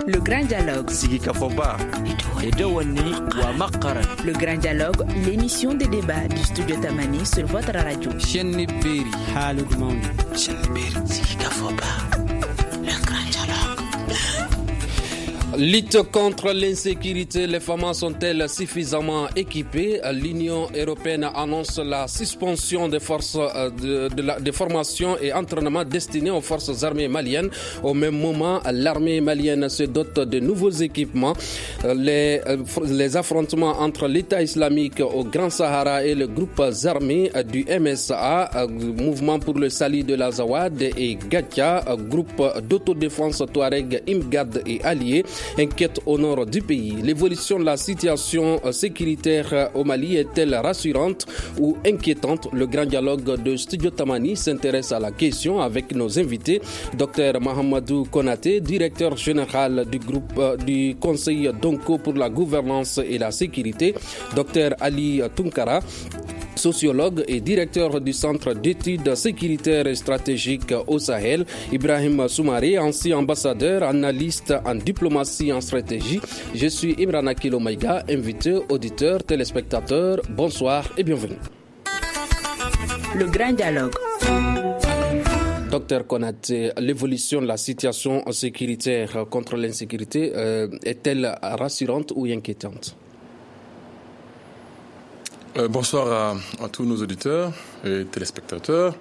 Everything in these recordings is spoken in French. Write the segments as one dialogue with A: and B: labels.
A: Le Grand Dialogue. Le Grand Dialogue, l'émission de débat du studio Tamani sur votre radio.
B: Lutte contre l'insécurité, les FAMA sont-elles suffisamment équipées? L'Union européenne annonce la suspension des forces de formation et entraînement destinés aux forces armées maliennes. Au même moment, l'armée malienne se dote de nouveaux équipements. Les affrontements entre l'État islamique au Grand Sahara et le groupe armé du MSA, Mouvement pour le Salut de l'Azawad, et Gatia, groupe d'autodéfense Touareg, Imgad et alliés, inquiète au nord du pays. L'évolution de la situation sécuritaire au Mali est-elle rassurante ou inquiétante? Le Grand Dialogue de Studio Tamani s'intéresse à la question avec nos invités. Dr Mahamadou Konaté, directeur général du groupe du Conseil Donko pour la gouvernance et la sécurité. Dr Ali Tunkara, sociologue et directeur du Centre d'études sécuritaires et stratégiques au Sahel. Ibrahim Soumaré, ancien ambassadeur, analyste en diplomatie en stratégie. Je suis Imrana Kilomaïga, invité, auditeur, téléspectateur. Bonsoir et bienvenue.
A: Le Grand Dialogue.
B: Docteur Konaté, l'évolution de la situation sécuritaire contre l'insécurité est-elle rassurante ou inquiétante?
C: Bonsoir à tous nos auditeurs et téléspectateurs.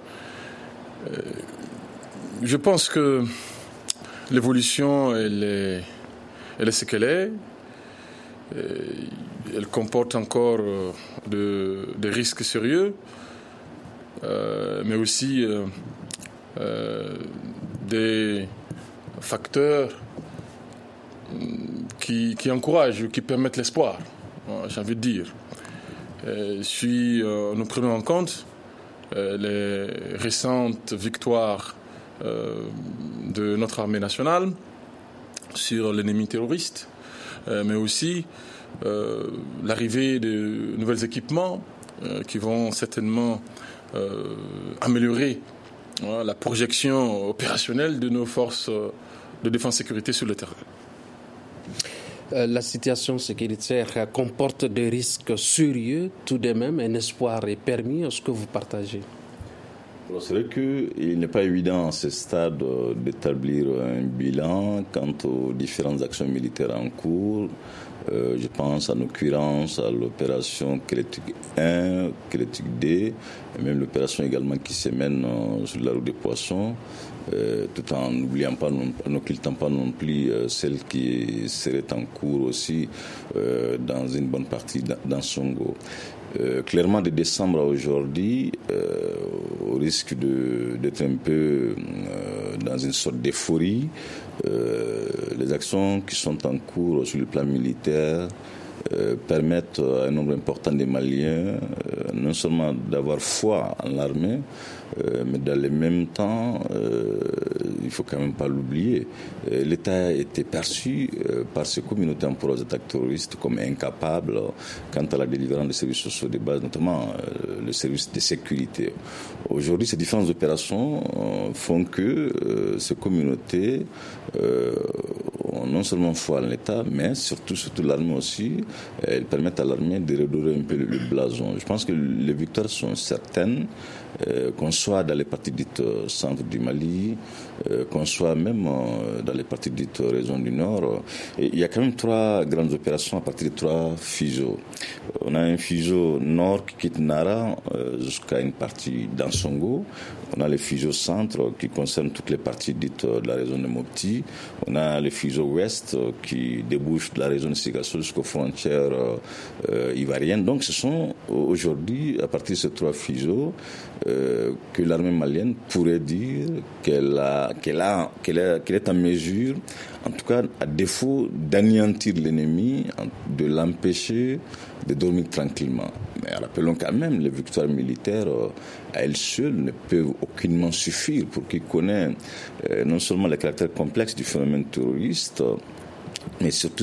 C: Je pense que l'évolution, elle est ce qu'elle est. Elle comporte encore des risques sérieux, mais aussi des facteurs qui encouragent, qui permettent l'espoir, j'ai envie de dire. Si nous prenons en compte les récentes victoires de notre armée nationale sur l'ennemi terroriste, mais aussi l'arrivée de nouveaux équipements qui vont certainement améliorer la projection opérationnelle de nos forces de défense et sécurité sur le terrain.
B: La situation sécuritaire comporte des risques sérieux. Tout de même, un espoir est permis. Est-ce que vous partagez?
D: C'est vrai qu'il n'est pas évident à ce stade d'établir un bilan quant aux différentes actions militaires en cours. Je pense en l'occurrence à l'opération Kélétique 1, Kélétique 2, et même l'opération également qui se mène sur la route des Poissons, tout en n'oubliant pas, n'occultant pas non plus celle qui serait en cours aussi dans une bonne partie d'Ansongo. Clairement, de décembre à aujourd'hui, au risque d'être un peu dans une sorte d'euphorie, les actions qui sont en cours sur le plan militaire permettent à un nombre important de Maliens non seulement d'avoir foi en l'armée, mais dans le même temps, il faut quand même pas l'oublier, l'État a été perçu par ces communautés en proie aux attaques terroristes comme incapable quant à la délivrance des services sociaux de base, notamment le service de sécurité. Aujourd'hui, ces différentes opérations font que ces communautés ont non seulement foi en l'État, mais surtout l'armée aussi. Elles permettent à l'armée de redorer un peu le blason. Je pense que les victoires sont certaines, qu'on soit dans les parties dites centre du Mali, qu'on soit même dans les parties dites région du Nord. Et il y a quand même 3 grandes opérations à partir de 3 fuseaux. On a un fuseau nord qui quitte Nara jusqu'à une partie d'Ansongo. On a le fuseau centre qui concerne toutes les parties dites de la région de Mopti. On a le fuseau ouest qui débouche de la région de Sigasso jusqu'aux frontières ivoiriennes. Donc ce sont aujourd'hui, à partir de ces 3 fuseaux, que l'armée malienne pourrait dire qu'elle est en mesure, en tout cas à défaut d'anéantir l'ennemi, de l'empêcher de dormir tranquillement. Mais rappelons quand même, les victoires militaires à elles seules ne peuvent aucunement suffire pour qui connaît non seulement le caractère complexe du phénomène terroriste, mais surtout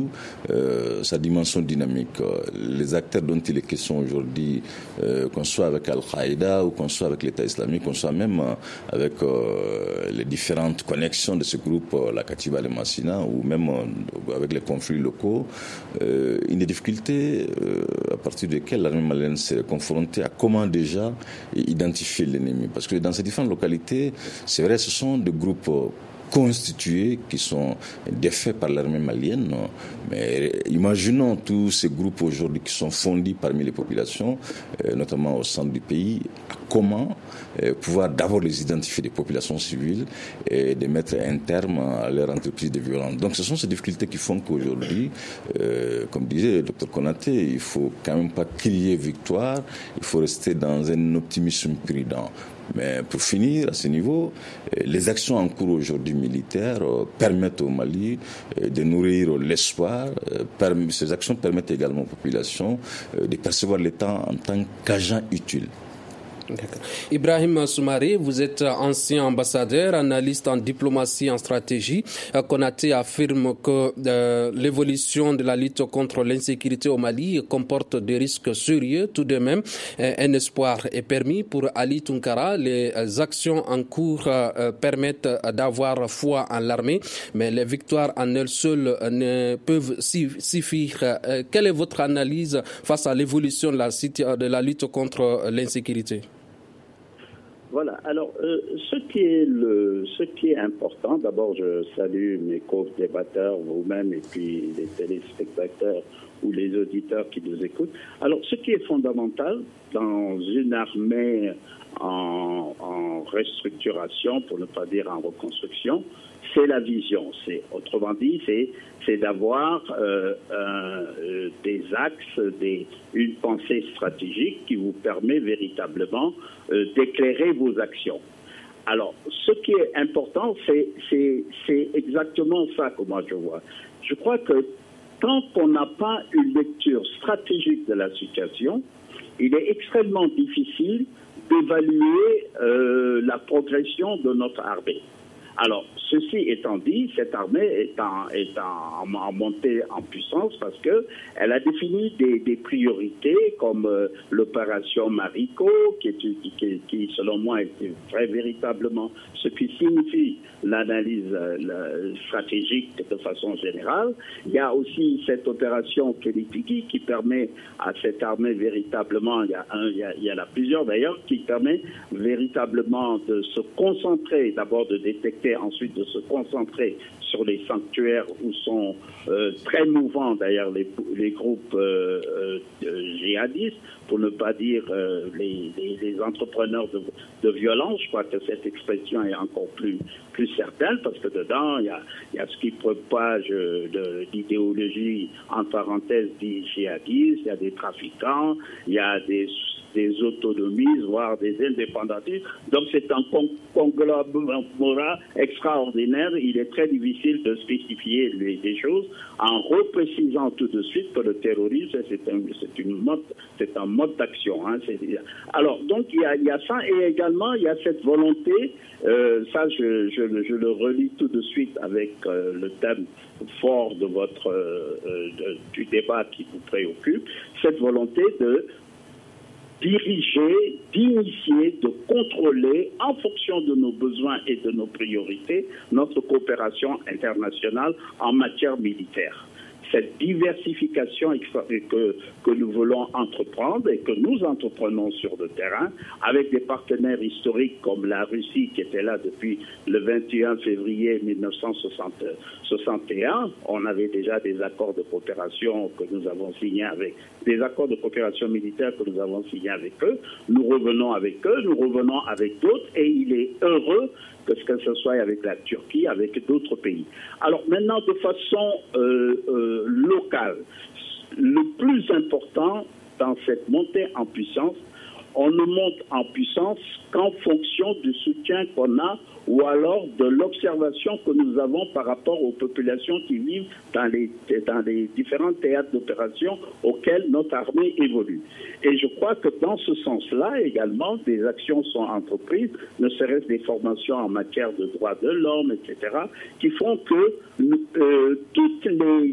D: sa dimension dynamique. Les acteurs dont il est question aujourd'hui, qu'on soit avec Al-Qaïda ou qu'on soit avec l'État islamique, qu'on soit même avec les différentes connexions de ce groupe, la Katiba, le Massina, ou même avec les conflits locaux, une des difficultés à partir desquelles l'armée malienne s'est confrontée à comment déjà identifier l'ennemi. Parce que dans ces différentes localités, c'est vrai, ce sont des groupes constitués qui sont défaits par l'armée malienne. Mais imaginons tous ces groupes aujourd'hui qui sont fondis parmi les populations, notamment au centre du pays, comment pouvoir d'abord les identifier des populations civiles et de mettre un terme à leur entreprise de violence. Donc ce sont ces difficultés qui font qu'aujourd'hui, comme disait le Dr Konaté, il ne faut quand même pas crier victoire, il faut rester dans un optimisme prudent. Mais pour finir, à ce niveau, les actions en cours aujourd'hui militaires permettent au Mali de nourrir l'espoir. Ces actions permettent également aux populations de percevoir l'État en tant qu'agent utile.
B: Ibrahim Soumaré, vous êtes ancien ambassadeur, analyste en diplomatie et en stratégie. Konaté affirme que l'évolution de la lutte contre l'insécurité au Mali comporte des risques sérieux. Tout de même, un espoir est permis pour Ali Tounkara. Les actions en cours permettent d'avoir foi en l'armée, mais les victoires en elles seules ne peuvent suffire. Quelle est votre analyse face à l'évolution de la lutte contre l'insécurité?
E: Voilà. Alors, ce qui est important, d'abord, je salue mes co-débatteurs, vous-même, et puis les téléspectateurs ou les auditeurs qui nous écoutent. Alors, ce qui est fondamental dans une armée en restructuration, pour ne pas dire en reconstruction, c'est la vision. Autrement dit, c'est d'avoir des axes, une pensée stratégique qui vous permet véritablement d'éclairer vos actions. Alors, ce qui est important, c'est exactement ça que moi je vois. Je crois que tant qu'on n'a pas une lecture stratégique de la situation, il est extrêmement difficile d'évaluer la progression de notre armée. Alors, ceci étant dit, cette armée est en montée en puissance parce qu'elle a défini des priorités comme l'opération Marico, qui selon moi est véritablement ce qui signifie l'analyse stratégique de façon générale. Il y a aussi cette opération Kelipiki qui permet à cette armée véritablement, il y en a plusieurs d'ailleurs, qui permet véritablement de se concentrer, d'abord de détecter, ensuite de se concentrer sur les sanctuaires où sont très mouvants d'ailleurs les groupes djihadistes, pour ne pas dire les entrepreneurs de violence. Je crois que cette expression est encore plus certaine parce que dedans il y a ce qui propage l'idéologie en parenthèse dit djihadistes, il y a des trafiquants, il y a des autonomistes, voire des indépendantistes. Donc c'est un conglomérat extraordinaire. Il est très difficile de spécifier des choses en reprécisant tout de suite que le terrorisme, c'est un mode d'action. Hein. Alors, donc il y a ça, et également il y a cette volonté, ça je le relis tout de suite avec le thème fort de du débat qui vous préoccupe, cette volonté de diriger, d'initier, de contrôler, en fonction de nos besoins et de nos priorités, notre coopération internationale en matière militaire. Cette diversification que nous voulons entreprendre et que nous entreprenons sur le terrain avec des partenaires historiques comme la Russie qui était là depuis le 21 février 1961. On avait déjà des accords de coopération que nous avons signés des accords de coopération militaire que nous avons signés avec eux. Nous revenons avec eux, nous revenons avec d'autres et il est heureux que ce soit avec la Turquie, avec d'autres pays. Alors maintenant, de façon locale, le plus important dans cette montée en puissance, on ne monte en puissance qu'en fonction du soutien qu'on a ou alors de l'observation que nous avons par rapport aux populations qui vivent dans les différents théâtres d'opération auxquels notre armée évolue. Et je crois que dans ce sens-là également, des actions sont entreprises, ne serait-ce des formations en matière de droits de l'homme, etc., qui font que toutes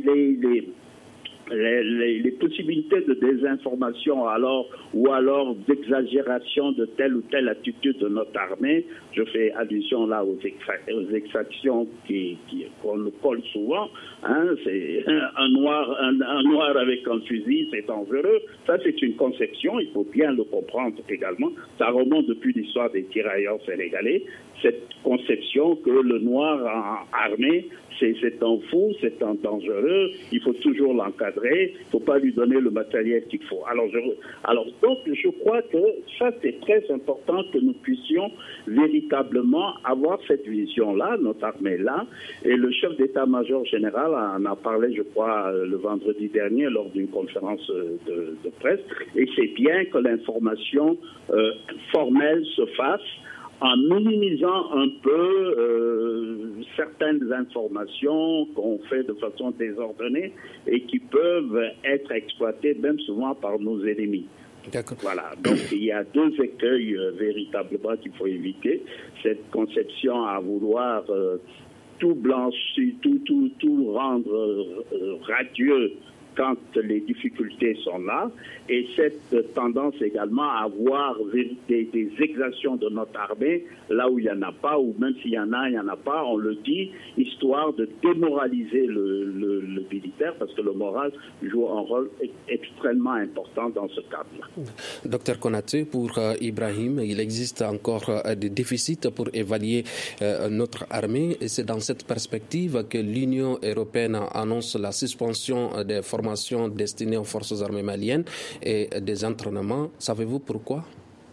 E: les possibilités de désinformation ou alors d'exagération de telle ou telle attitude de notre armée, je fais allusion là aux exactions qu'on nous colle souvent, c'est un noir avec un fusil, c'est dangereux. Ça, c'est une conception, il faut bien le comprendre également. Ça remonte depuis l'histoire des tirailleurs sénégalais, cette conception que le noir armé, c'est un fou, c'est un dangereux, il faut toujours l'encadrer, il ne faut pas lui donner le matériel qu'il faut. Alors donc, je crois que ça, c'est très important que nous puissions véritablement avoir cette vision-là, notre armée-là, et le chef d'état-major général en a parlé, je crois, le vendredi dernier lors d'une conférence de presse, et c'est bien que l'information formelle se fasse en minimisant un peu certaines informations qu'on fait de façon désordonnée et qui peuvent être exploitées même souvent par nos ennemis.
B: D'accord.
E: Voilà, donc il y a deux écueils véritablement qu'il faut éviter. Cette conception à vouloir tout blanchir, tout rendre radieux quand les difficultés sont là, et cette tendance également à avoir des exactions de notre armée là où il n'y en a pas, ou même s'il y en a, il n'y en a pas, on le dit, histoire de démoraliser le militaire, parce que le moral joue un rôle extrêmement important dans ce cadre-là.
B: Docteur Konaté, pour Ibrahim, il existe encore des déficits pour évaluer notre armée, et c'est dans cette perspective que l'Union européenne annonce la suspension des formations destinées aux forces armées maliennes et des entraînements. Savez-vous pourquoi?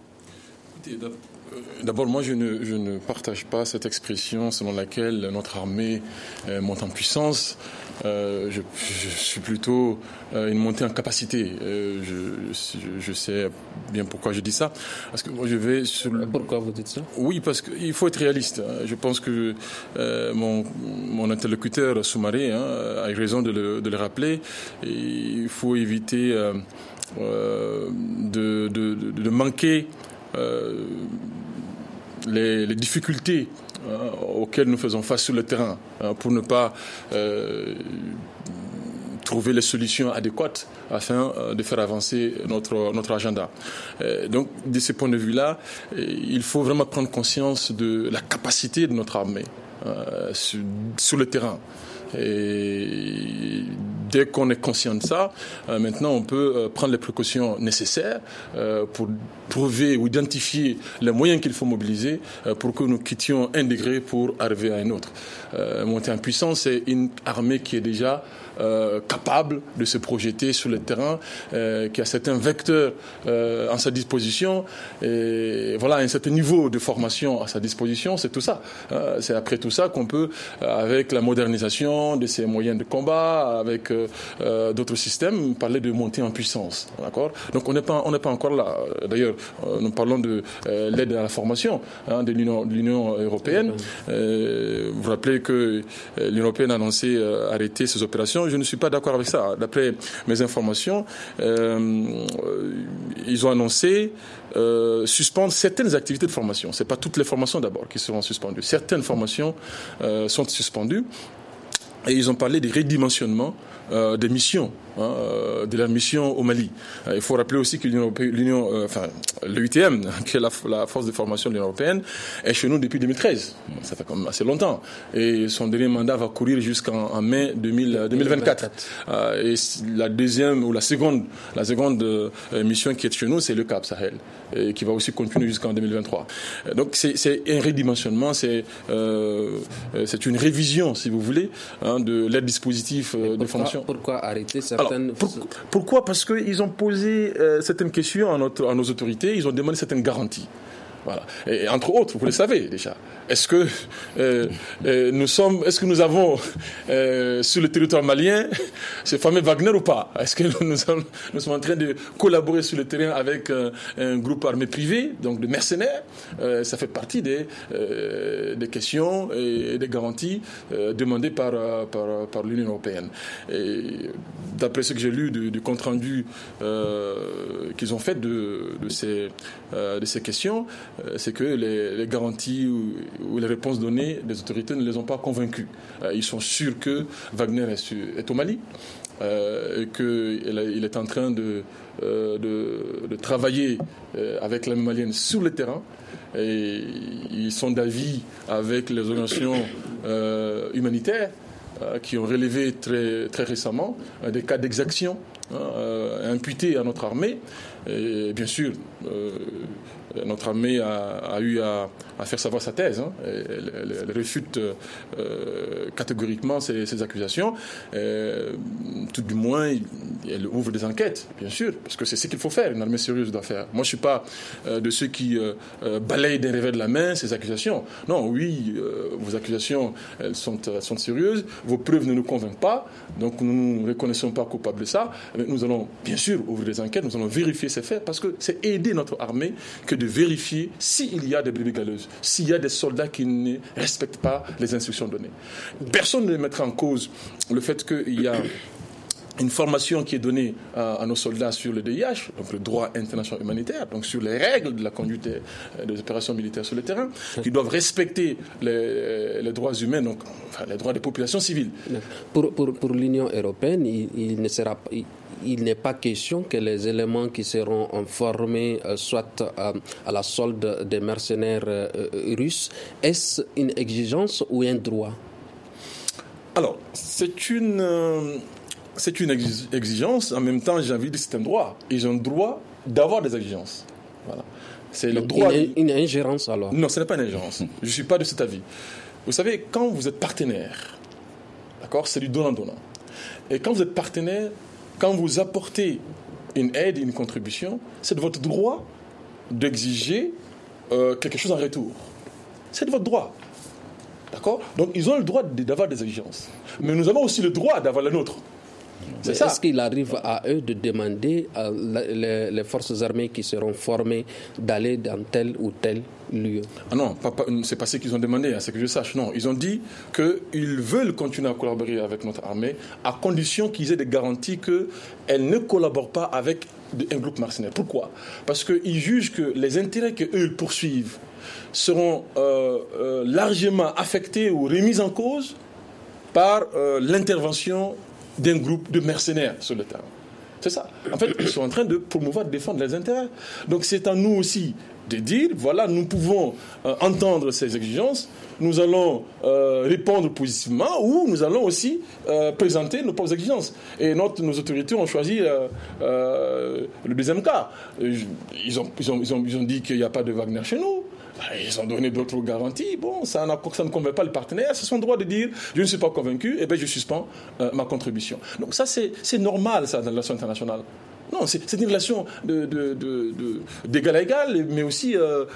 C: D'abord, moi, je ne partage pas cette expression selon laquelle notre armée monte en puissance. Je suis plutôt une montée en capacité. Je sais bien pourquoi je dis ça. Parce que moi, je vais sur
B: Pourquoi vous dites ça?
C: Oui, parce qu'il faut être réaliste. Je pense que mon interlocuteur Soumaré a eu raison de le rappeler. Et il faut éviter de manquer les difficultés auxquelles nous faisons face sur le terrain pour ne pas trouver les solutions adéquates afin de faire avancer notre agenda. Donc, de ce point de vue-là, il faut vraiment prendre conscience de la capacité de notre armée sur le terrain. Et dès qu'on est conscient de ça, maintenant on peut prendre les précautions nécessaires pour trouver ou identifier les moyens qu'il faut mobiliser pour que nous quittions un degré pour arriver à un autre. Monter en puissance, c'est une armée qui est déjà capable de se projeter sur le terrain, qui a certains vecteurs en sa disposition, et voilà, un certain niveau de formation à sa disposition, c'est tout ça. C'est après tout ça qu'on peut, avec la modernisation de ses moyens de combat, avec d'autres systèmes, parler de montée en puissance. D'accord ? Donc on n'est pas encore là. D'ailleurs, nous parlons de l'aide à la formation de l'Union européenne. Vous vous rappelez que l'Union européenne a annoncé arrêter ses opérations. Je ne suis pas d'accord avec ça. D'après mes informations, ils ont annoncé suspendre certaines activités de formation. Ce n'est pas toutes les formations d'abord qui seront suspendues. Certaines formations sont suspendues. Et ils ont parlé des redimensionnements des missions, de la mission au Mali. Il faut rappeler aussi que le UTM, qui est la force de formation de l'Union européenne, est chez nous depuis 2013. Ça fait quand même assez longtemps. Et son dernier mandat va courir jusqu'en mai 2024. Et la deuxième ou la seconde mission qui est chez nous, c'est le Cap Sahel, et qui va aussi continuer jusqu'en 2023. Donc c'est un redimensionnement, c'est une révision, si vous voulez, de l'aide dispositif de formation.
B: Pourquoi arrêter certaines...
C: Pourquoi ? Parce qu'ils ont posé certaines questions à nos autorités, ils ont demandé certaines garanties. Voilà. Et entre autres, vous le savez déjà. Est-ce que nous avons sur le territoire malien ce fameux Wagner ou pas? Est-ce que nous sommes en train de collaborer sur le terrain avec un groupe armé privé, donc de mercenaires? Ça fait partie des questions et des garanties demandées par l'Union européenne. Et d'après ce que j'ai lu du compte rendu qu'ils ont fait de ces questions, c'est que les garanties ou les réponses données des autorités ne les ont pas convaincus. Ils sont sûrs que Wagner est au Mali, et qu'il est en train de travailler avec l'armée malienne sur le terrain. Et ils sont d'avis avec les organisations humanitaires qui ont relevé très, très récemment des cas d'exaction imputés à notre armée. Et bien sûr, notre armée a eu à faire savoir sa thèse. Elle réfute catégoriquement ces accusations. Tout du moins, elle ouvre des enquêtes, bien sûr, parce que c'est ce qu'il faut faire, une armée sérieuse doit faire. Moi, je ne suis pas de ceux qui balayent d'un revers de la main ces accusations. Non, oui, vos accusations, elles sont sérieuses, vos preuves ne nous convainquent pas, donc nous ne nous reconnaissons pas coupables de ça. Mais nous allons, bien sûr, ouvrir des enquêtes, nous allons vérifier ces faits, parce que c'est aider notre armée que de vérifier s'il y a des brebis galeuses, s'il y a des soldats qui ne respectent pas les instructions données. Personne ne mettra en cause le fait qu'il y a une formation qui est donnée à nos soldats sur le DIH, donc le droit international humanitaire, donc sur les règles de la conduite des opérations militaires sur le terrain, qui doivent respecter les droits humains, donc les droits des populations civiles.
B: Pour l'Union européenne, il n'est pas question que les éléments qui seront formés soient à la solde des mercenaires russes. Est-ce une exigence ou un droit?
C: Alors, c'est une exigence. En même temps, j'ai envie de dire que c'est un droit. Ils ont le droit d'avoir des exigences. Voilà. C'est le droit.
B: Une ingérence alors?
C: Non, ce n'est pas une ingérence. Je ne suis pas de cet avis. Vous savez, quand vous êtes partenaire, d'accord, c'est du donnant-donnant. Et quand vous êtes partenaire, quand vous apportez une aide, une contribution, c'est de votre droit d'exiger quelque chose en retour. C'est de votre droit. D'accord? Donc, ils ont le droit d'avoir des exigences. Mais nous avons aussi le droit d'avoir la nôtre.
B: C'est ça. Est-ce qu'il arrive à eux de demander à les forces armées qui seront formées d'aller dans tel ou tel lieu?
C: Ah non, c'est pas ce qu'ils ont demandé, c'est que je sache. Non, ils ont dit qu'ils veulent continuer à collaborer avec notre armée à condition qu'ils aient des garanties qu'elle ne collabore pas avec un groupe mercenaire. Pourquoi? Parce qu'ils jugent que les intérêts qu'eux poursuivent seront largement affectés ou remis en cause par l'intervention d'un groupe de mercenaires sur le terrain. C'est ça. En fait, ils sont en train de promouvoir, de défendre les intérêts. Donc c'est à nous aussi de dire, voilà, nous pouvons entendre ces exigences, nous allons répondre positivement ou nous allons aussi présenter nos propres exigences. Et nos autorités ont choisi le deuxième cas. Ils ont dit qu'il n'y a pas de Wagner chez nous. Ils ont donné d'autres garanties. Bon, ça ne convainc pas le partenaire. C'est son droit de dire je ne suis pas convaincu, et bien je suspends ma contribution. Donc ça, c'est normal, ça, dans la relation internationale. Non, c'est une relation d'égal à égal, mais aussi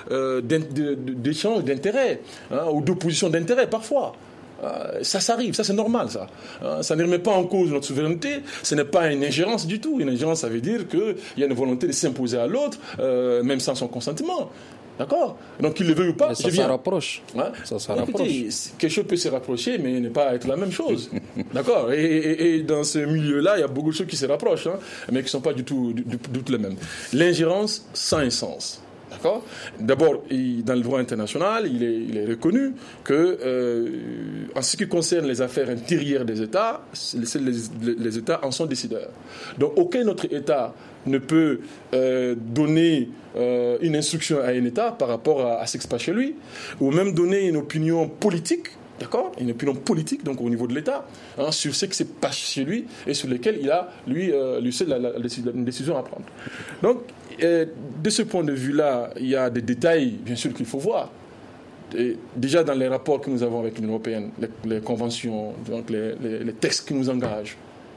C: d'échange d'intérêts, ou d'opposition d'intérêts parfois. Ça arrive, ça c'est normal, ça. Ça ne remet pas en cause notre souveraineté, ce n'est pas une ingérence du tout. Une ingérence, ça veut dire qu'il y a une volonté de s'imposer à l'autre, même sans son consentement. D'accord? Donc qu'il le veuille ou pas,
B: ça se rapproche.
C: Ouais. Ça se rapproche. Quelque chose peut se rapprocher, mais ne pas être la même chose. D'accord? Et dans ce milieu-là, il y a beaucoup de choses qui se rapprochent, mais qui ne sont pas du tout les mêmes. L'ingérence sans un sens. D'accord? D'abord, dans le droit international, il est reconnu que, en ce qui concerne les affaires intérieures des États, les États en sont décideurs. Donc, aucun autre État ne peut donner une instruction à un État par rapport à ce qui se passe chez lui, ou même donner une opinion politique, d'accord, une opinion politique, donc au niveau de l'État, sur ce qui se passe chez lui et sur lesquels il a, lui seul, une décision à prendre. Donc, de ce point de vue-là, il y a des détails, bien sûr, qu'il faut voir. Et déjà dans les rapports que nous avons avec l'Union européenne, les conventions, donc les textes qui nous engagent,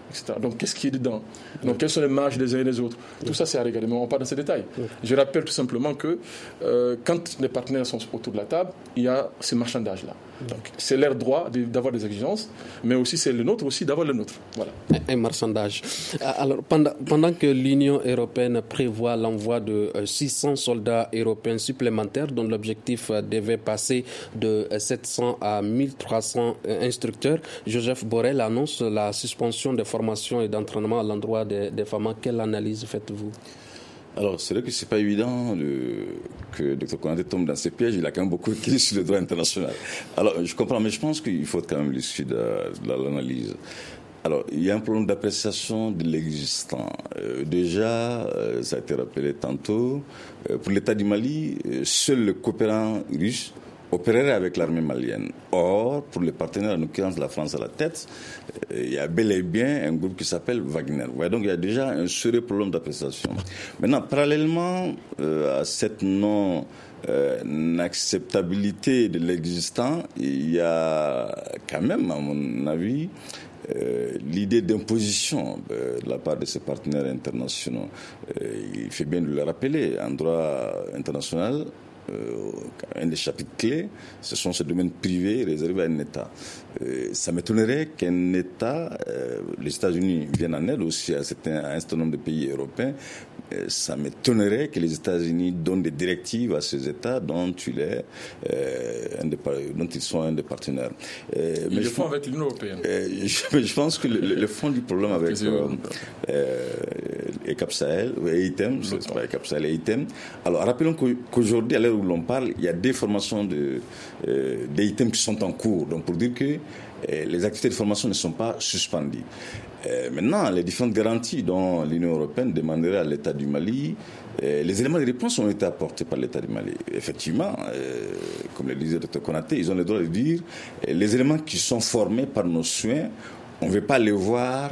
C: etc. Donc, qu'est-ce qui est dedans? Donc, quelles sont les marges des uns et des autres? Tout ça, c'est à regarder, mais on parle dans ces détails. Je rappelle tout simplement que quand les partenaires sont autour de la table, il y a ces marchandages-là. Donc, c'est leur droit d'avoir des exigences, mais aussi c'est le nôtre aussi d'avoir le nôtre. Voilà.
B: Un marchandage. Alors, pendant que l'Union européenne prévoit l'envoi de 600 soldats européens supplémentaires, dont l'objectif devait passer de 700 à 1300 instructeurs, Joseph Borrell annonce la suspension des formations et d'entraînement à l'endroit des femmes. Quelle analyse faites-vous?
D: Alors, c'est vrai que c'est pas évident que Dr Konaté tombe dans ces pièges. Il a quand même beaucoup écrit sur le droit international. Alors, je comprends, mais je pense qu'il faut quand même l'issue de l'analyse. Alors, il y a un problème d'appréciation de l'existant. Déjà, ça a été rappelé tantôt, pour l'État du Mali, seul le coopérant russe opérerait avec l'armée malienne. Or, pour les partenaires, en l'occurrence la France à la tête, il y a bel et bien un groupe qui s'appelle Wagner. Ouais, donc il y a déjà un sérieux problème d'appréciation. Maintenant, parallèlement à cette non-acceptabilité de l'existant, il y a quand même, à mon avis, l'idée d'imposition de la part de ces partenaires internationaux. Il fait bien de le rappeler, en droit international, un des chapitres clés, ce sont ces domaines privés réservés à un État. Ça m'étonnerait qu'un État, les États-Unis viennent en aide aussi à un certain nombre de pays européens. Ça m'étonnerait que les États-Unis donnent des directives à ces États dont ils sont un des partenaires.
C: Mais le font avec l'Union européenne.
D: Je pense que le fond du problème avec ECAP Sahel, EITEM, c'est pas ECAP Sahel, EITEM. Alors rappelons qu'aujourd'hui, à l'heure où l'on parle, il y a des formations d'EITEM qui sont en cours. Donc pour dire que les activités de formation ne sont pas suspendues. Maintenant, les différentes garanties dont l'Union européenne demanderait à l'État du Mali, les éléments de réponse ont été apportés par l'État du Mali. Effectivement, comme le disait Dr Konaté, ils ont le droit de dire les éléments qui sont formés par nos soins, on ne veut pas les voir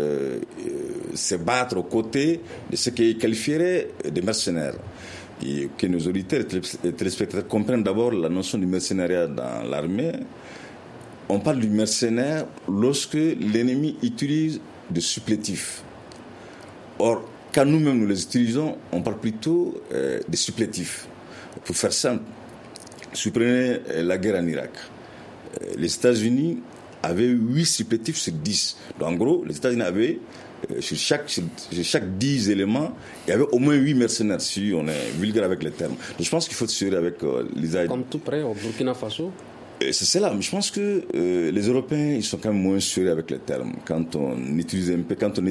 D: se battre aux côtés de ceux qui qualifieraient de mercenaires. Et que nos auditeurs et téléspectateurs comprennent d'abord la notion du mercenariat dans l'armée. On parle du mercenaire lorsque l'ennemi utilise des supplétifs. Or, quand nous-mêmes nous les utilisons, on parle plutôt des supplétifs. Pour faire simple, si vous prenez la guerre en Irak, les États-Unis avaient 8 supplétifs sur 10. Donc, en gros, les États-Unis avaient, sur chaque 10 éléments, il y avait au moins 8 mercenaires, si on est vulgaire avec les termes. Donc, je pense qu'il faut se suivre avec l'Israël.
B: Comme tout près, au Burkina Faso.
D: C'est cela, mais je pense que les Européens, ils sont quand même moins sûrs avec les termes. Quand on étudie un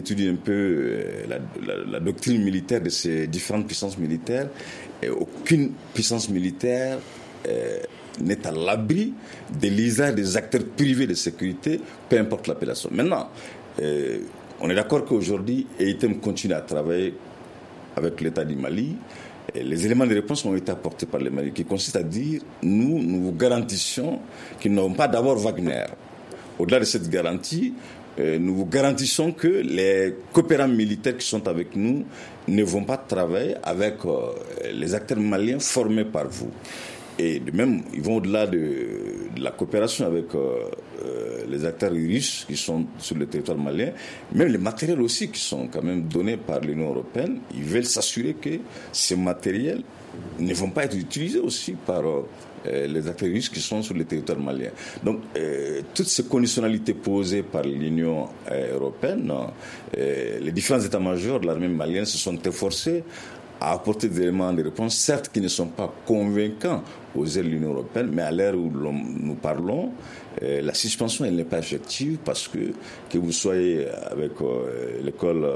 D: peu la doctrine militaire de ces différentes puissances militaires, aucune puissance militaire n'est à l'abri de l'usage des acteurs privés de sécurité, peu importe l'appellation. Maintenant, on est d'accord qu'aujourd'hui, EITEM continue à travailler avec l'État du Mali. Et les éléments de réponse ont été apportés par les Maliens, qui consistent à dire, nous vous garantissons qu'ils n'auront pas d'abord Wagner. Au-delà de cette garantie, nous vous garantissons que les coopérants militaires qui sont avec nous ne vont pas travailler avec les acteurs maliens formés par vous. Et de même, ils vont au-delà de la coopération avec les acteurs russes qui sont sur le territoire malien, même les matériels aussi qui sont quand même donnés par l'Union européenne. Ils veulent s'assurer que ces matériels ne vont pas être utilisés aussi par les acteurs russes qui sont sur le territoire malien. Donc, toutes ces conditionnalités posées par l'Union européenne, les différents états-majors de l'armée malienne se sont efforcés à apporter des éléments de réponse, certes qui ne sont pas convaincants aux yeux de l'Union européenne, mais à l'heure où nous parlons, la suspension elle n'est pas effective parce que vous soyez avec l'école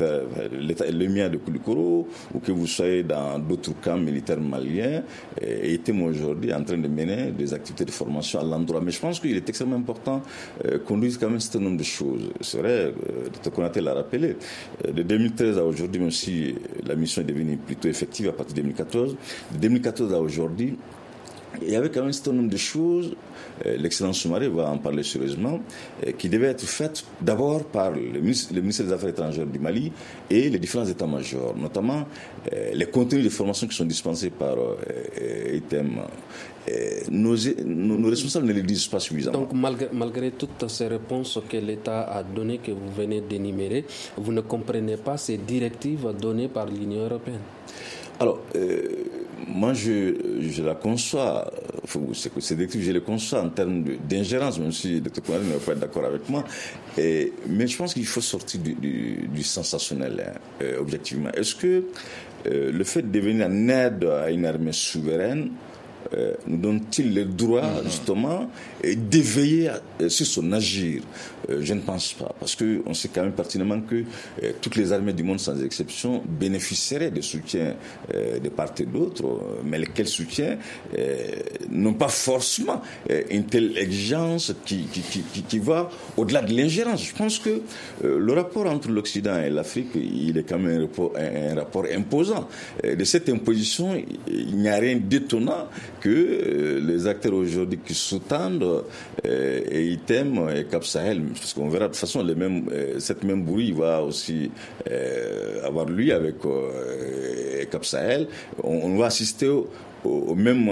D: l'EMIA de Koulikoro ou que vous soyez dans d'autres camps militaires maliens, EITEM aujourd'hui en train de mener des activités de formation à l'endroit. Mais je pense qu'il est extrêmement important qu'on dise quand même un certain nombre de choses. C'est vrai, Dr Konaté l'a rappelé, de 2013 à aujourd'hui, même si la mission est devenue plutôt effective à partir de 2014, de 2014 à aujourd'hui, il y avait quand même un certain nombre de choses, l'excellence Soumaré va en parler sérieusement, qui devaient être faites d'abord par le ministère des Affaires étrangères du Mali et les différents états-majors, notamment les contenus de formation qui sont dispensés par ITEM. Nos responsables ne les disent pas suffisamment.
B: Donc malgré toutes ces réponses que l'État a données, que vous venez d'énumérer, vous ne comprenez pas ces directives données par l'Union européenne?
D: Alors, moi, je la conçois, ces directives, je les conçois en termes d'ingérence, même si le Dr Koumaré ne va pas être d'accord avec moi. Mais je pense qu'il faut sortir du sensationnel, objectivement. Est-ce que le fait de venir en aide à une armée souveraine nous donne-t-il le droit, justement, d'éveiller sur son agir? Je ne pense pas, parce qu'on sait quand même pertinemment que toutes les armées du monde, sans exception, bénéficieraient de soutien de part et d'autre, mais lesquels soutiens n'ont pas forcément une telle exigence qui va au-delà de l'ingérence. Je pense que le rapport entre l'Occident et l'Afrique, il est quand même un rapport imposant. De cette imposition, il n'y a rien d'étonnant que les acteurs aujourd'hui qui sous-tendent ITEM et Cap Sahel, parce qu'on verra de toute façon cette même bruit va aussi avoir lieu avec Cap Sahel. On va assister au même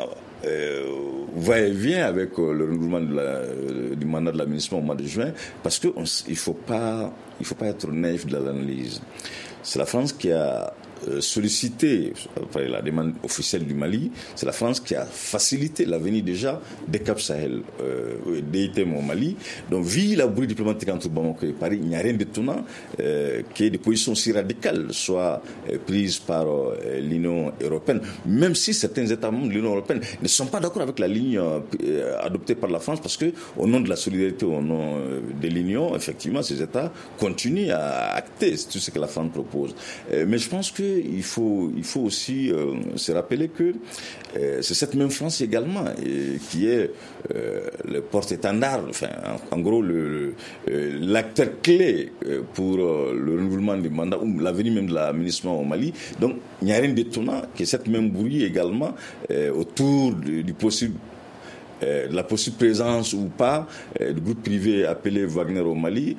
D: va-et-vient avec le renouvellement du mandat de l'administration au mois de juin, parce qu'il ne faut pas être naïf dans l'analyse. C'est la France qui a sollicité, après la demande officielle du Mali, c'est la France qui a facilité la venue déjà des Cap Sahel, d'ITEM au Mali. Donc, vu la bruit diplomatique entre Bamako et Paris, il n'y a rien d'étonnant que des positions si radicales soient prises par l'Union européenne, même si certains États membres de l'Union européenne ne sont pas d'accord avec la ligne adoptée par la France, parce que au nom de la solidarité, au nom de l'Union, effectivement, ces États continuent à acter tout ce que la France propose. Mais je pense qu'il faut aussi se rappeler que c'est cette même France également qui est le porte-étendard, enfin, en gros l'acteur clé pour le renouvellement du mandat ou la venue même de l'administration au Mali. Donc il n'y a rien d'étonnant que cette même bruit également autour du possible de la possible présence ou pas du groupe privé appelé Wagner au Mali,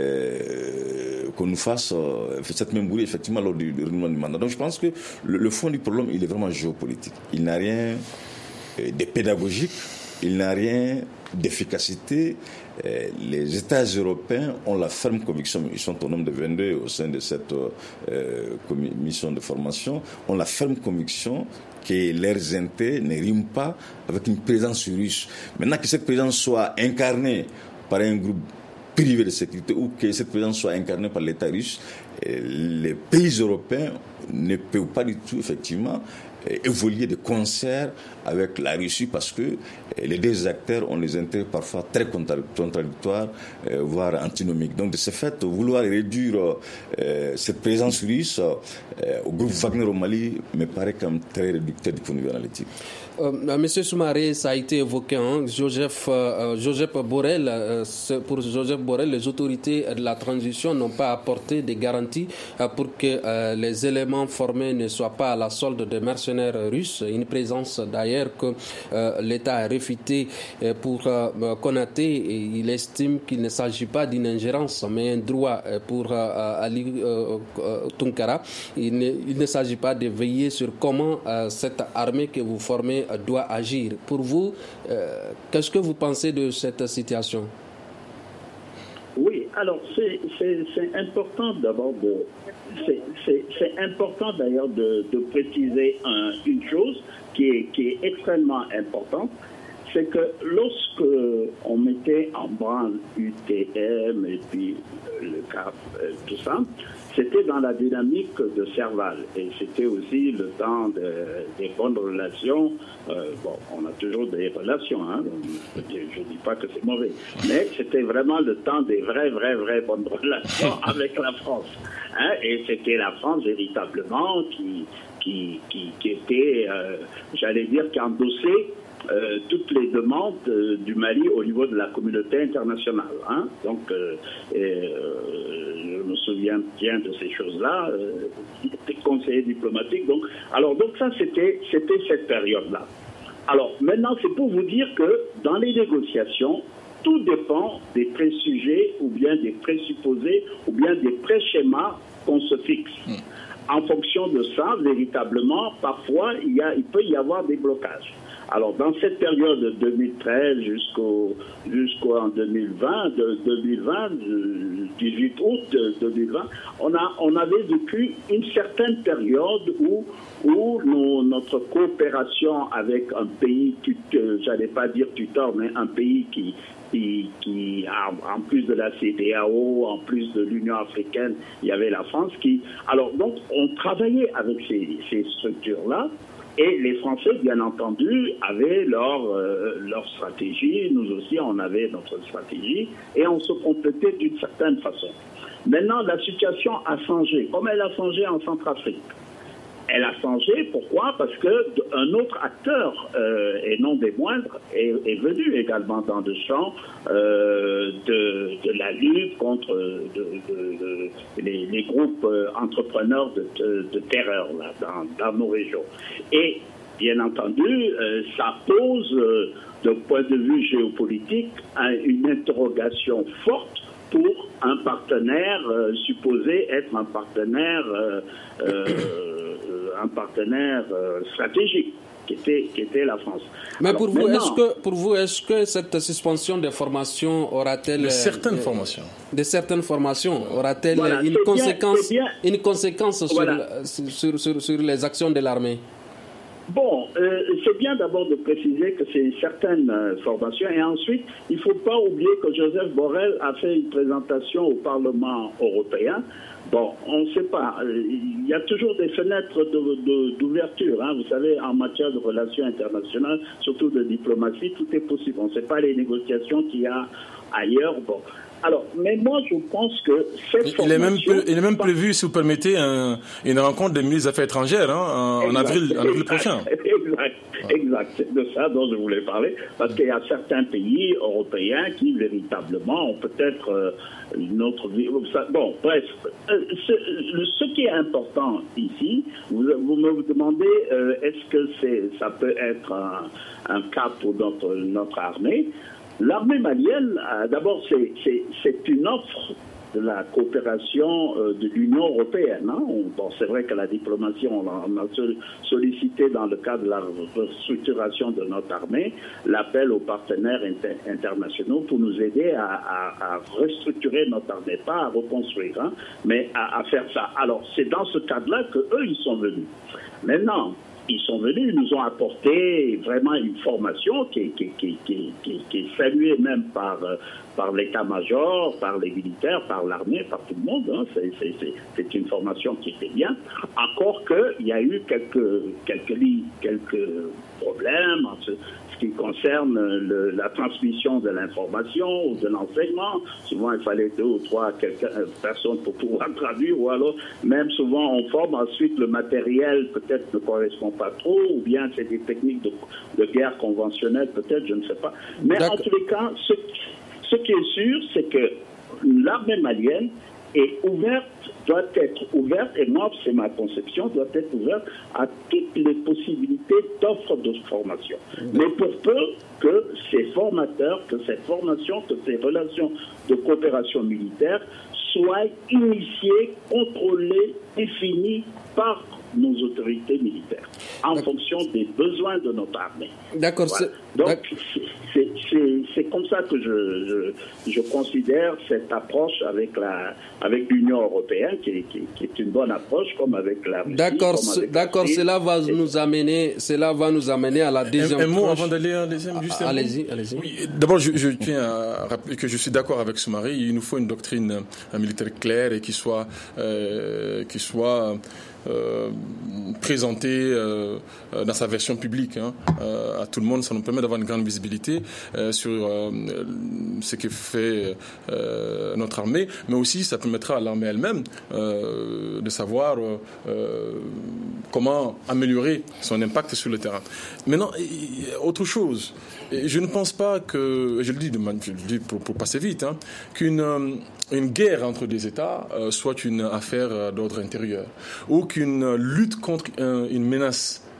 D: qu'on nous fasse cette même bruit effectivement lors du renouvellement du mandat. Donc je pense que le fond du problème, il est vraiment géopolitique. Il n'a rien de pédagogique, il n'a rien d'efficacité. Les États européens ont la ferme conviction, ils sont au nombre de 22 au sein de cette mission de formation, ont la ferme conviction que leurs intérêts ne riment pas avec une présence russe. Maintenant que cette présence soit incarnée par un groupe privé de sécurité ou que cette présence soit incarnée par l'État russe, les pays européens ne peuvent pas du tout, effectivement, évoluer de concert avec la Russie, parce que les deux acteurs ont des intérêts parfois très contradictoires, voire antinomiques. Donc de ce fait, vouloir réduire cette présence russe au groupe Wagner au Mali me paraît comme très réducteur du point de vue analytique.
B: Monsieur Soumaré, ça a été évoqué, Joseph Borrell. Pour Joseph Borrell, les autorités de la transition n'ont pas apporté des garanties pour que les éléments formés ne soient pas à la solde des mercenaires russes. Une présence d'ailleurs que l'État a réfutée pour Konaté. Il estime qu'il ne s'agit pas d'une ingérence, mais un droit pour Ali Tunkara. Il ne s'agit pas de veiller sur comment cette armée que vous formez doit agir. Pour vous, qu'est-ce que vous pensez de cette situation?
E: Oui, alors c'est important d'abord c'est important d'ailleurs de préciser une chose qui est extrêmement importante, c'est que lorsque on mettait en branle UTM et puis le CAF, tout ça, c'était dans la dynamique de Serval et c'était aussi le temps des bonnes relations. On a toujours des relations, je ne dis pas que c'est mauvais, mais c'était vraiment le temps des vraies bonnes relations avec la France. Et c'était la France véritablement qui était, j'allais dire, qui endossait toutes les demandes du Mali au niveau de la communauté internationale. Donc, je me souviens bien de ces choses-là. Il était conseiller diplomatique. Donc ça, c'était cette période-là. Alors, maintenant, c'est pour vous dire que dans les négociations, tout dépend des présujets ou bien des présupposés ou bien des pré-schémas qu'on se fixe. En fonction de ça, véritablement, parfois, il peut y avoir des blocages. Alors, dans cette période de 2013 jusqu'en 2020, 18 août 2020, on avait vécu une certaine période où notre coopération avec un pays, j'allais pas dire tuteur, mais un pays qui en plus de la CEDEAO, en plus de l'Union africaine, il y avait la France alors donc on travaillait avec ces structures-là. Et les Français, bien entendu, avaient leur stratégie. Nous aussi, on avait notre stratégie. Et on se complétait d'une certaine façon. Maintenant, la situation a changé. Comme elle a changé en Centrafrique. Elle a changé, pourquoi? Parce qu'un autre acteur, et non des moindres, est venu également dans le champ de la lutte contre les groupes entrepreneurs de terreur là, dans nos régions. Et bien entendu, ça pose, d'un point de vue géopolitique, une interrogation forte pour un partenaire supposé être un partenaire stratégique qui était la France.
B: Mais alors, pour vous, est-ce que cette suspension des formations aura-t-elle
C: de certaines formations
B: aura-t-elle une conséquence sur les actions de l'armée?
E: Bon, c'est bien d'abord de préciser que c'est certaines formations et ensuite, il ne faut pas oublier que Joseph Borrell a fait une présentation au Parlement européen. Bon, on ne sait pas. Il y a toujours des fenêtres d'ouverture. Hein. Vous savez, en matière de relations internationales, surtout de diplomatie, tout est possible. On ne sait pas les négociations qu'il y a ailleurs. Bon. Alors, mais moi, je pense que cette formation...
C: Il est même prévu, si vous permettez, une rencontre des ministres des Affaires étrangères en avril prochain.
E: Exact. C'est de ça dont je voulais parler. Parce qu'il y a certains pays européens qui, véritablement, ont peut-être une autre vie. Bon, bref. Ce qui est important ici, vous me demandez, est-ce que ça peut être un cas pour notre armée? L'armée malienne, d'abord, c'est une offre de la coopération de l'Union européenne. Hein. Bon, c'est vrai que la diplomatie, on a sollicité dans le cadre de la restructuration de notre armée l'appel aux partenaires internationaux pour nous aider à restructurer notre armée, pas à reconstruire, hein, mais à faire ça. Alors, c'est dans ce cadre-là qu'eux, ils sont venus. Maintenant, ils sont venus, ils nous ont apporté vraiment une formation qui est saluée même par l'état-major, par les militaires, par l'armée, par tout le monde. Hein. C'est une formation qui était bien. Encore qu'il y a eu quelques problèmes en ce qui concerne la transmission de l'information ou de l'enseignement. Souvent, il fallait 2 ou 3 personnes pour pouvoir traduire, ou alors même souvent on forme, ensuite le matériel peut-être ne correspond pas trop, ou bien c'est des techniques de guerre conventionnelles, peut-être, je ne sais pas. Mais en tous les cas, ce qui est sûr, c'est que l'armée malienne doit être ouverte, et moi, c'est ma conception, doit être ouverte à toutes les possibilités d'offres de formation. Mais pour peu que ces formateurs, que cette formation, que ces relations de coopération militaire soient initiées, contrôlées, définies par nos autorités militaires, en fonction des besoins de notre armée.
B: D'accord.
E: Voilà. Donc, c'est comme ça que je considère cette approche avec l'Union européenne, qui est une bonne approche, comme avec la Russie.
B: D'accord. Cela va nous amener à la deuxième.
C: Un mot avant d'aller à la deuxième, juste un mot.
B: Allez-y.
C: Oui, d'abord, je tiens à rappeler que je suis d'accord avec Soumaré. Il nous faut une doctrine militaire claire et qui soit présenté dans sa version publique à tout le monde. Ça nous permet d'avoir une grande visibilité sur ce que fait notre armée, mais aussi ça permettra à l'armée elle-même de savoir comment améliorer son impact sur le terrain. Maintenant, autre chose, je ne pense pas que, je le dis pour passer vite, qu'une guerre entre des États soit une affaire d'ordre intérieur, ou qu'une lutte contre une menace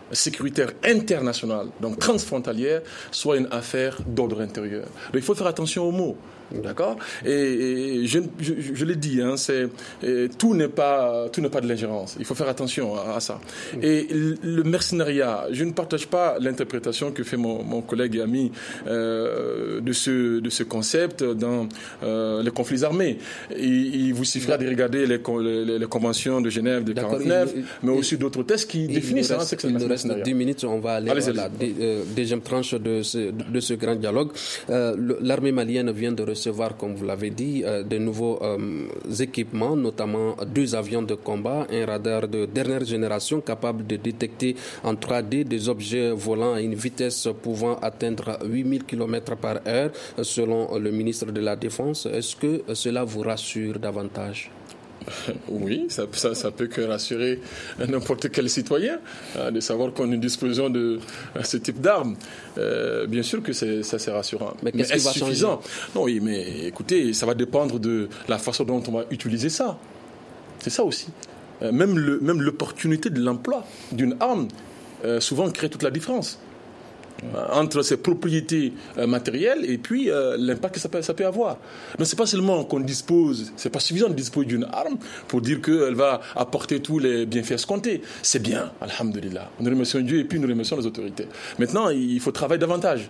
C: sécuritaire internationale, donc transfrontalière, soit une affaire d'ordre intérieur. Donc il faut faire attention aux mots. D'accord. Et je l'ai dit, tout n'est pas de l'ingérence. Il faut faire attention à ça. Et le mercenariat, je ne partage pas l'interprétation que fait mon collègue et ami de ce concept dans les conflits armés. Il vous suffira de regarder les conventions de Genève de 1949, mais aussi d'autres textes qui définissent ce que c'est le mercenariat.
B: Il nous reste 10 minutes, on va aller à la deuxième tranche de ce grand dialogue. L'armée malienne vient de recevoir, comme vous l'avez dit, de nouveaux équipements, notamment 2 avions de combat, un radar de dernière génération capable de détecter en 3D des objets volant à une vitesse pouvant atteindre 8000 km/h, selon le ministre de la Défense. Est-ce que cela vous rassure davantage ?
C: Oui, ça peut que rassurer n'importe quel citoyen de savoir qu'on a une disposition de ce type d'armes. Bien sûr que c'est rassurant.
B: Mais qu'est-ce qui va
C: suffisant?
B: changer?
C: Non, oui, mais écoutez, ça va dépendre de la façon dont on va utiliser ça. C'est ça aussi. Même l'opportunité de l'emploi d'une arme souvent crée toute la différence entre ses propriétés matérielles et puis l'impact que ça peut avoir. Donc c'est pas seulement qu'on dispose, c'est pas suffisant de disposer d'une arme pour dire qu'elle va apporter tous les bienfaits escomptés. C'est bien, alhamdulillah. Nous remercions Dieu et puis nous remercions les autorités. Maintenant, il faut travailler davantage.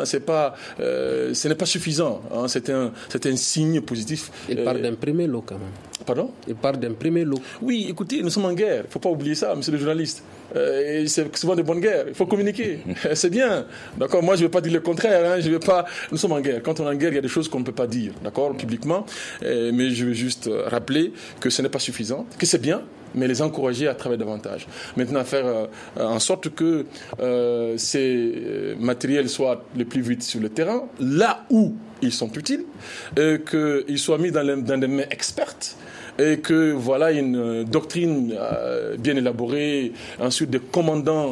C: Ce n'est pas suffisant. C'est un signe positif.
B: Il parle d'imprimer l'eau quand même.
C: Pardon ?
B: Il parle d'imprimer l'eau.
C: Oui, écoutez, nous sommes en guerre. Il ne faut pas oublier ça, monsieur le journaliste. Et c'est souvent de bonnes guerres. Il faut communiquer. C'est bien. D'accord ? Moi, je ne vais pas dire le contraire. Nous sommes en guerre. Quand on est en guerre, il y a des choses qu'on ne peut pas dire, d'accord, publiquement. Mais je veux juste rappeler que ce n'est pas suffisant, que c'est bien, mais les encourager à travailler davantage. Maintenant, faire en sorte que ces matériels soient le plus vite sur le terrain, là où ils sont utiles, qu'ils soient mis dans des mains expertes, et que voilà une doctrine bien élaborée, ensuite des commandants,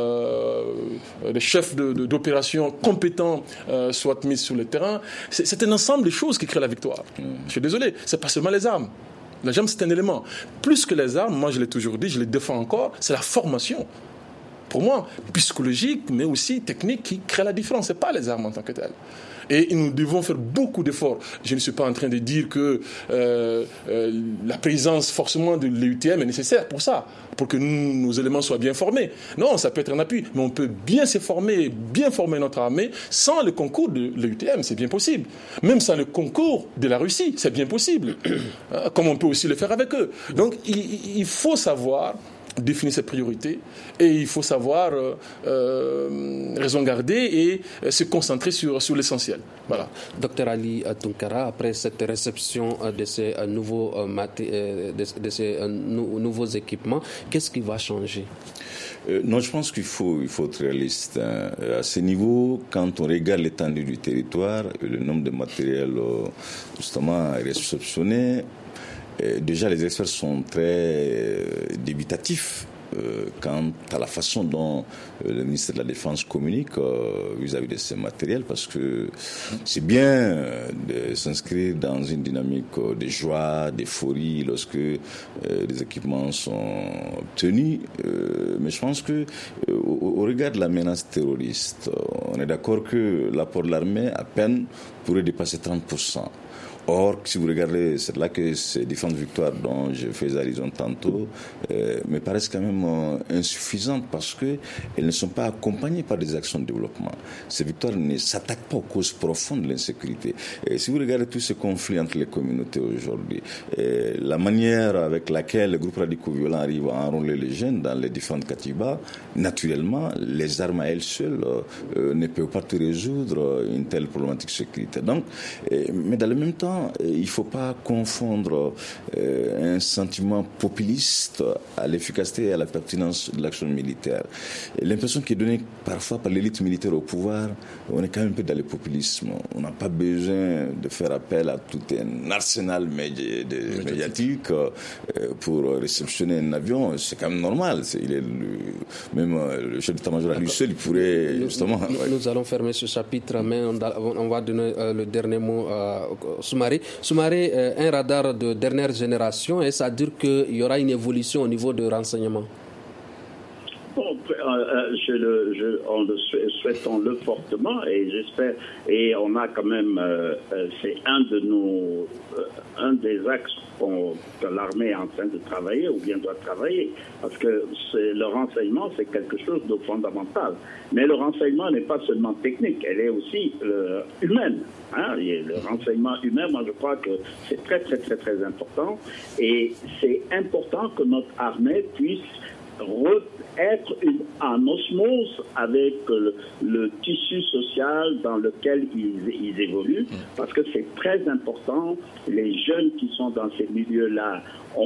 C: des chefs d'opération compétents soient mis sur le terrain. C'est un ensemble de choses qui créent la victoire. Je suis désolé, c'est pas seulement les armes. Les armes, c'est un élément. Plus que les armes, moi je l'ai toujours dit, je les défends encore, c'est la formation. Pour moi, psychologique, mais aussi technique, qui crée la différence. Ce n'est pas les armes en tant que telles. Et nous devons faire beaucoup d'efforts. Je ne suis pas en train de dire que la présence forcément de l'EUTM est nécessaire pour ça, pour que nos éléments soient bien formés. Non, ça peut être un appui, mais on peut bien se former, bien former notre armée sans le concours de l'EUTM, c'est bien possible. Même sans le concours de la Russie, c'est bien possible. Comme on peut aussi le faire avec eux. Donc il faut savoir définir ses priorités et il faut savoir raison garder et se concentrer sur l'essentiel. Voilà.
B: Docteur Ali Tounkara, après cette réception de ces nouveaux équipements, qu'est-ce qui va changer?
D: Non, je pense qu'il faut être réaliste. À ce niveau, quand on regarde l'étendue du territoire, le nombre de matériels justement réceptionnés, déjà, les experts sont très débitatifs quant à la façon dont le ministère de la Défense communique vis-à-vis de ces matériels, parce que c'est bien de s'inscrire dans une dynamique de joie, d'euphorie lorsque les équipements sont obtenus. Mais je pense que au regard de la menace terroriste, on est d'accord que l'apport de l'armée à peine pourrait dépasser 30%. Or, si vous regardez, c'est là que ces différentes victoires dont je faisais allusion tantôt me paraissent quand même insuffisantes parce qu'elles ne sont pas accompagnées par des actions de développement. Ces victoires ne s'attaquent pas aux causes profondes de l'insécurité. Et si vous regardez tous ces conflits entre les communautés aujourd'hui, la manière avec laquelle les groupes radicaux violents arrivent à enrôler les jeunes dans les différentes katibas, naturellement, les armes à elles seules ne peuvent pas te résoudre une telle problématique de sécurité. Donc, mais dans le même temps, il ne faut pas confondre un sentiment populiste à l'efficacité et à la pertinence de l'action militaire. L'impression qui est donnée parfois par l'élite militaire au pouvoir, on est quand même un peu dans le populisme. On n'a pas besoin de faire appel à tout un arsenal médiatique pour réceptionner un avion. C'est quand même normal. Même le chef d'état-major à lui seul, il pourrait justement...
B: Nous allons fermer ce chapitre, mais on va donner le dernier mot à Soumaré, un radar de dernière génération, et ça veut dire qu'il y aura une évolution au niveau de renseignement?
E: Bon, souhaitons-le fortement et j'espère. Et on a quand même, c'est un des axes que l'armée est en train de travailler ou bien doit travailler, parce que le renseignement, c'est quelque chose de fondamental. Mais le renseignement n'est pas seulement technique, elle est aussi humaine. Hein? Et le renseignement humain, moi je crois que c'est très très très très important, et c'est important que notre armée puisse être en osmose avec le tissu social dans lequel ils évoluent, parce que c'est très important. Les jeunes qui sont dans ces milieux-là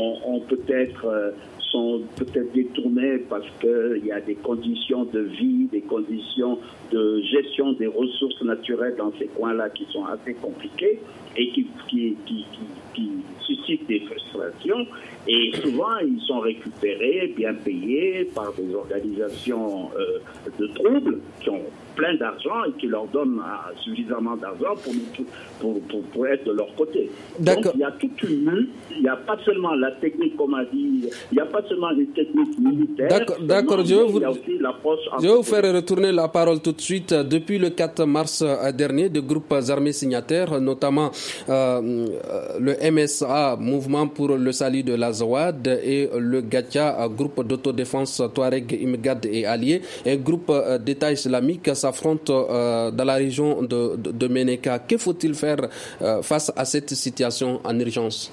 E: sont peut-être détournés parce qu'il y a des conditions de vie, des conditions de gestion des ressources naturelles dans ces coins-là qui sont assez compliquées et qui suscitent des frustrations. Et souvent, ils sont récupérés, bien payés par des organisations de troubles qui ont plein d'argent et qui leur donnent suffisamment d'argent pour être de leur côté.
B: D'accord.
E: Donc, il y a toute une lutte. Il n'y a pas seulement la technique, comme a dit, il n'y a pas seulement les techniques militaires.
B: D'accord. Je vais vous faire retourner la parole tout de suite. Depuis le 4 mars dernier, de groupes armés signataires, notamment le MSA, Mouvement pour le salut de l'Azawad, et le Gatia, groupe d'autodéfense Touareg, Imgad et alliés, et groupe d'État islamique s'affrontent dans la région de Ménéka. Que faut-il faire face à cette situation en urgence?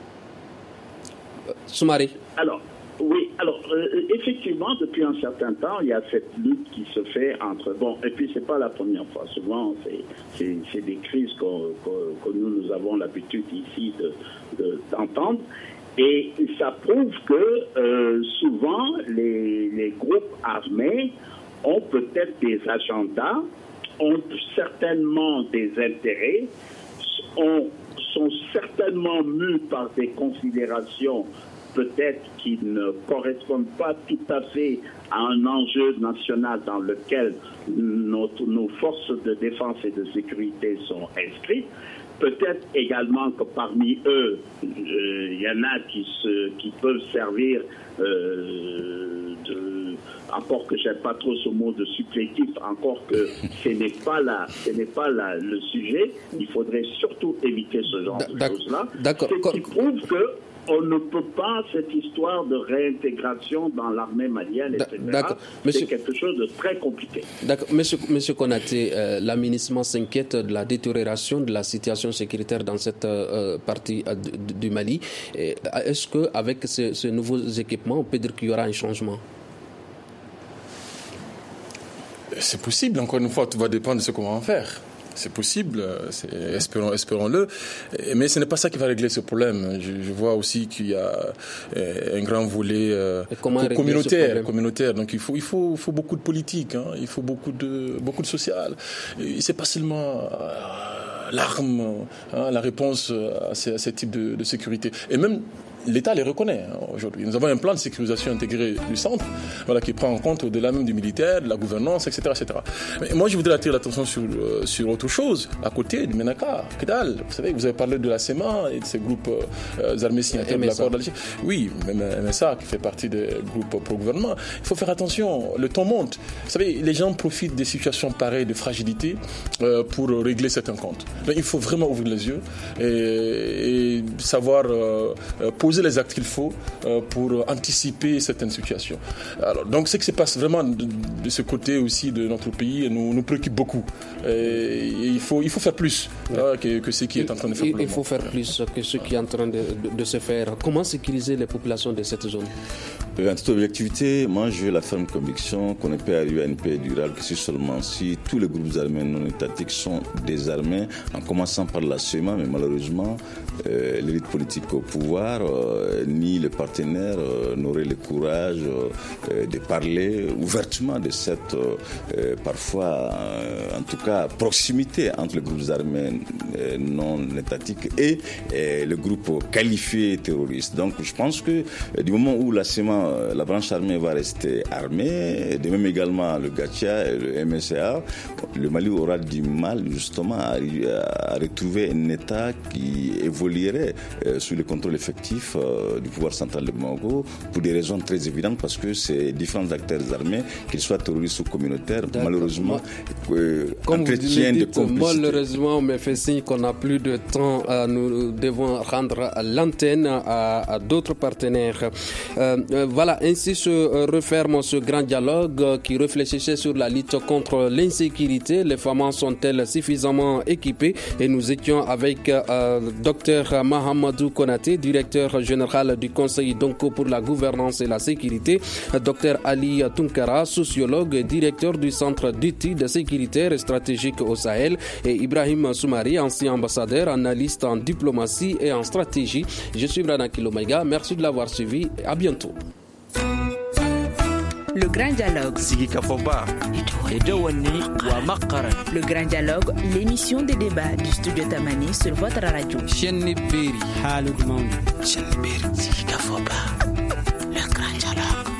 B: Soumari.
E: Effectivement, depuis un certain temps, il y a cette lutte qui se fait et puis c'est pas la première fois. Souvent, c'est des crises que nous avons l'habitude ici d'entendre. Et ça prouve que souvent, les groupes armés ont peut-être des agendas, ont certainement des intérêts, sont certainement mus par des considérations peut-être qui ne correspondent pas tout à fait à un enjeu national dans lequel nos forces de défense et de sécurité sont inscrites. Peut-être également que parmi eux, il y en a qui peuvent servir encore que j'aime pas trop ce mot de supplétif, encore que ce n'est pas le sujet. Il faudrait surtout éviter ce genre de choses-là.
B: D'accord.
E: Ce qui prouve que on ne peut pas, cette histoire de réintégration dans l'armée malienne, etc. C'est quelque chose de très compliqué.
B: D'accord. Monsieur Konaté, l'aménagement s'inquiète de la détérioration de la situation sécuritaire dans cette partie du Mali. Est-ce qu'avec ces nouveaux équipements, on peut dire qu'il y aura un changement?
C: C'est possible, encore une fois, tout va dépendre de ce qu'on va en faire. C'est possible, espérons-le, mais ce n'est pas ça qui va régler ce problème. Je vois aussi qu'il y a un grand volet communautaire. Donc il faut beaucoup de politique, hein. Il faut beaucoup de social. C'est pas seulement l'arme, la réponse à ce type de sécurité. Et même l'État les reconnaît aujourd'hui. Nous avons un plan de sécurisation intégré du centre, qui prend en compte au-delà même du militaire, de la gouvernance, etc., etc. Mais moi, je voudrais attirer l'attention sur autre chose, à côté du Ménaka, Kidal. Vous savez, vous avez parlé de la SEMA et de ces groupes armés signataires de l'accord d'Alger. Oui, même MSA qui fait partie des groupes pro-gouvernement. Il faut faire attention, le temps monte. Vous savez, les gens profitent des situations pareilles de fragilité pour régler certains comptes. Donc, il faut vraiment ouvrir les yeux et savoir poser les actes qu'il faut pour anticiper certaines situations. Alors, donc ce qui se passe vraiment de ce côté aussi de notre pays nous préoccupe beaucoup. Et il faut faire plus que ce qui est en train de faire.
B: Il faut faire plus que ce qui est en train de se faire. Comment sécuriser les populations de cette zone?
D: En toute objectivité, moi j'ai la ferme conviction qu'on ne peut arriver à une paix durable que seulement si tous les groupes armés non étatiques sont désarmés, en commençant par la SEMA, mais malheureusement l'élite politique au pouvoir ni les partenaires n'auraient le courage de parler ouvertement de cette parfois en tout cas proximité entre les groupes armés non étatiques et le groupe qualifié terroriste. Donc je pense que du moment où la SEMA la branche armée va rester armée, de même également le Gatia et le MSA. Le Mali aura du mal justement à retrouver un État qui évoluerait sous le contrôle effectif du pouvoir central de Bamako pour des raisons très évidentes, parce que ces différents acteurs armés, qu'ils soient terroristes ou communautaires, malheureusement, entretiennent des complicités.
B: Malheureusement, on me fait signe qu'on n'a plus de temps. Nous devons rendre l'antenne à d'autres partenaires. Voilà, ainsi se referme ce grand dialogue qui réfléchissait sur la lutte contre l'insécurité. Les femmes sont-elles suffisamment équipées? Et nous étions avec Dr Mahamadou Konaté, directeur général du Conseil d'Onko pour la gouvernance et la sécurité, Dr Ali Tunkara, sociologue et directeur du Centre d'études sécuritaires et stratégiques au Sahel, et Ibrahim Soumari, ancien ambassadeur, analyste en diplomatie et en stratégie. Je suis Brana Kilomega. Merci de l'avoir suivi. À bientôt.
A: Le Grand Dialogue. Le Grand Dialogue, l'émission des débats du studio Tamani sur votre radio. Le Grand Dialogue.